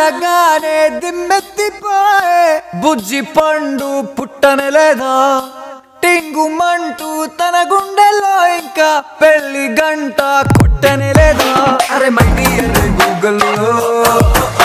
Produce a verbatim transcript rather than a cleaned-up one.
చూడగానే దిమ్మెత్తిపోయే బుజ్జి పండు పుట్టనే లేదా టింగుమంటూ తన గుండెలో ఇంకా పెళ్లి గంట కొట్టనే లేదా అరే మై డియర్ గూగుల్